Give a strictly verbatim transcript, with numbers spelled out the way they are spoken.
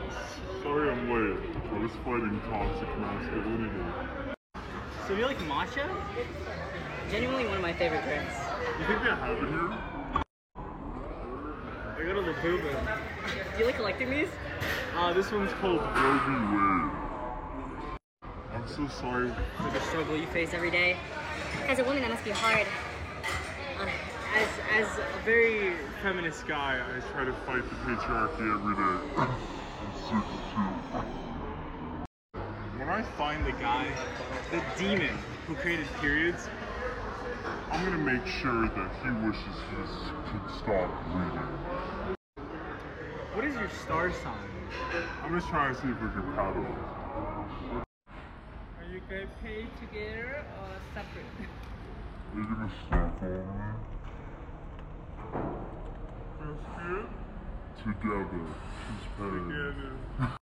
Sorry I'm late. I was fighting toxic masculinity. So you like matcha? Genuinely one of my favorite drinks. You think they have it here? I go to the boo boo. Do you like collecting these? Uh, this one's called Roe v. Wade. I'm so sorry. Like the struggle you face every day. As a woman, that must be hard. Uh, as as a very feminist guy, I try to fight the patriarchy every day. I'm sixty-two. when I find the guy, the demon who created periods, I'm gonna make sure that he wishes he could stop bleeding. what is your star sign? I'm just trying to see if we can paddle it. Are you guys paid together or separate? Are you gonna stop on me? Together. She's paid. Together.